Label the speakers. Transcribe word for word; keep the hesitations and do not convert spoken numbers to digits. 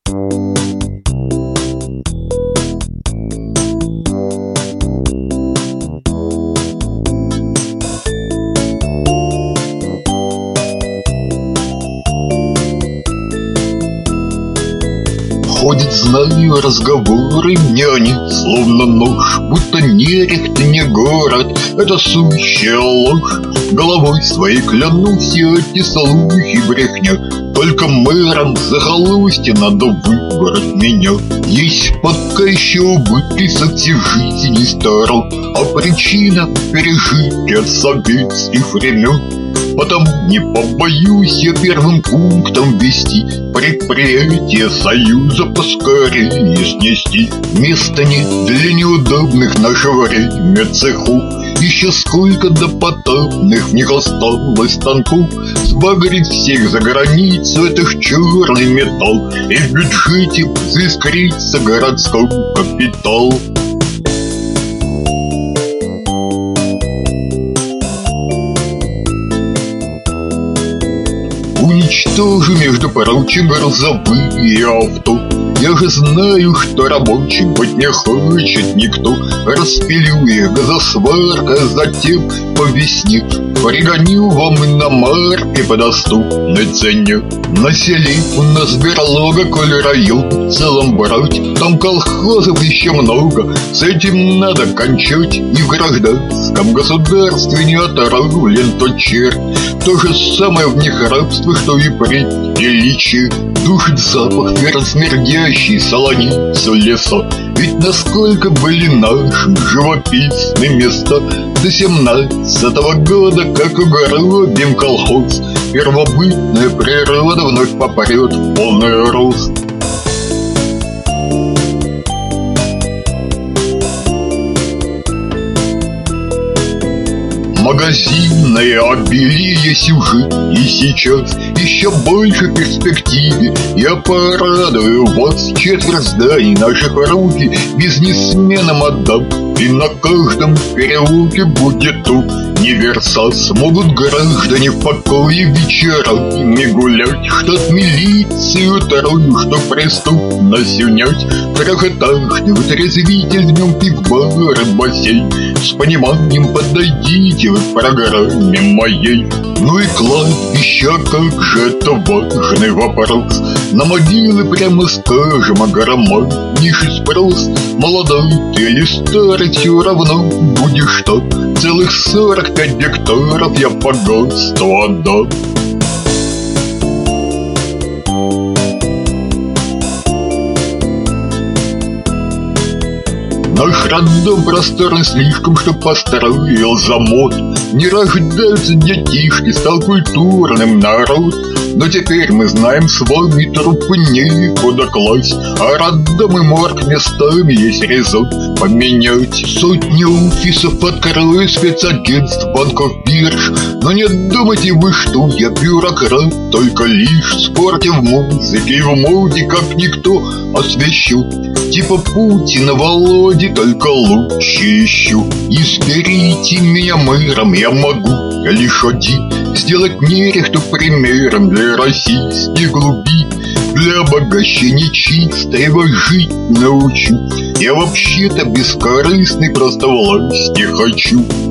Speaker 1: Ходят, знаю, разговоры мне они, словно нож, будто Нерехт не город, это сущая ложь. Головой своей клянусь, и эти слухи брехня. Только мэром захолустья надо выбрать меня. Есть пока еще выписок всей жизни стару, а причина пережить от советских времен. Потому не побоюсь я первым пунктом вести предприятие Союза поскорее снести. Места нет для неудобных наше время цеху. Еще сколько допотопных в них осталось станков. Сбагрить всех за границу это ж черный металл, и в бюджете заискрится городской капитал. Уничтожу, между прочим, грузовые авто. Я же знаю, что рабочим быть не хочет никто. Распилю их газосваркой, затем по весне пригоню вам иномарки по доступной цене. На селе у нас берлога, коль район в целом брать, там колхозов еще много, с этим надо кончать. И в гражданском государстве не отравлен тот черт. То же самое в них рабство, что и предтечи. Душит запах смердящий солоницу леса. Ведь насколько были наши живописные места. До семнадцатого года, как угробим колхоз, первобытная природа вновь попрет в полный рост. Магазинное обилие сюжет, и сейчас еще больше перспективе. Я порадую вас, четверть зданий наших руки бизнесменам отдам, и на каждом переулке будет универсал. Смогут граждане в покое вечерами гулять, штат милицию вторую, что преступность унять. Трехэтажный вытрезвитель, в нем пивбар и бассейн. С пониманием подойдите вы к программе моей. Ну и кладбище, как же это важный вопрос. На могилы, прямо скажем, огромнейший спрос. Молодой ты или старый, все равно будешь так. Целых сорок пять гектаров я по ГОСТу отдам. Наш роддом просторный слишком, что построил замот. Не рождаются детишки, стал культурным народ. Но теперь мы знаем, с вами трупы некуда класть, а роддом и морг местами есть резон поменять. Сотни офисов открою, спецагентств, банков, бирж. Но не думайте вы, что я бюрократ, только лишь в спорте, в музыке и в моде, как никто, освещу. Типа Путина, Володи, только лучше ищу. Изберите меня мэром, я могу, я лишь один, сделать Нерехту примером для российских глубин. Для обогащения чистого жить научу. Я вообще-то бескорыстный, просто власти хочу.